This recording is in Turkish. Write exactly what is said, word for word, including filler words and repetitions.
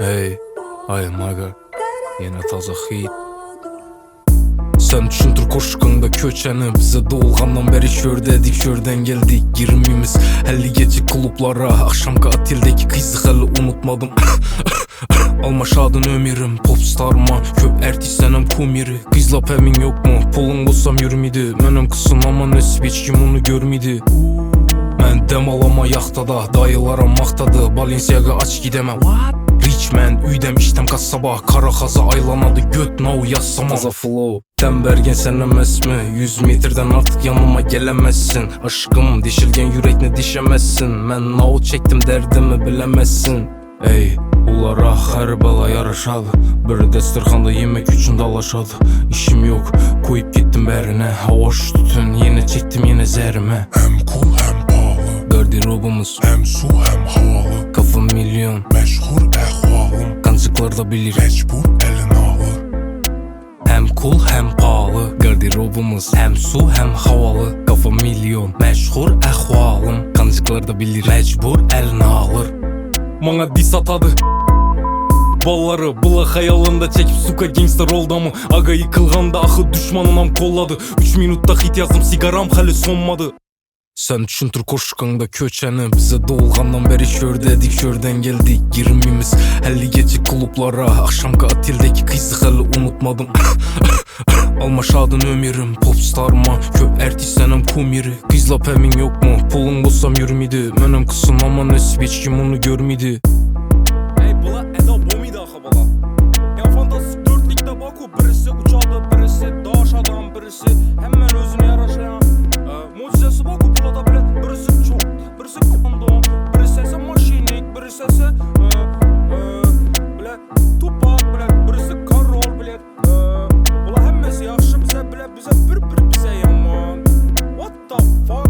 Hey, ay maga, yine taza hit. Sen düşündür koşkanda köçeni. Bize doğulgandan beri şördedik, şörden geldik. Girmemiz elli gece klublara. Akşamki atildeki kızı hali unutmadım. Almaşadın ömürüm popstarma. Köp ertistlenem kumiri. Kızlap emin yok mu? Pulun bulsam yürümidi. Menem kısın ama nesip hiç kim onu görmidi. Ben dem alama yaxtada, dayılara maqtadı. Balenciaga aç gidemem. Rich man, üydem iştem kasaba. Kara xaza aylanadı, göt now yazsama. Taza flow, dem bergen sen emesmi? Yüz metreden artık yanıma gelemezsin. Aşkım, dişilgen yürekne dişemezsin. Men now çektim derdimi bilemezsin. Ey, ulara her bala yarışadı. Bir destirxanda yemek üçün dalaşadı. İşim yok, koyup gittim berine. Hoş tutun, yine çektim yine zerime. Hem cool hem pahalı, Garderobumuz hem su hem havalı. kafa milyon, Meşhur ehvalım, kancıklar da bilir. mecbur elini alır. Hem cool hem pahalı. Garderobumuz hem su hem havalı. Kafa milyon, meşhur ehvalım. Kancıklar da bilir. Mecbur eline alır. Bana dis atadı balları, bula hayalında çekip suka gangster oldu mu? Aga yıkılganda ahı düşmanınam kolladı. Üç minutta hit yazdım, sigaram hali sonmadı. Sen düşündür koşkanda köçeni. Bize doğulgandan beri şördedik, şörden geldik. Girmemiz elli gece klublara. Akşamki atildeki kızı hali unutmadım. Almaşadın ömürüm popstarma. Köp ertistlenem kumiri. Kızlap emin yok mu? Pulun bulsam yürümidi. Menem kısın ama nesip hiç kim onu görmidi. Ey bula Eda bomidi axa bala. Ya fantastik dörtlükte Baku, birisi uçadı, birisi daş adam, birisi hemen özüne yaraşayan. E, mucizesi Baku bulada bile, birisi çok, birisi kondom, birisi ise maşinik, birisi ise e, e, bile Tupac bile, birisi Karol bile. E, bula hemmesi yaxşı bize bile, bize bir bir bize yaman. What the fuck?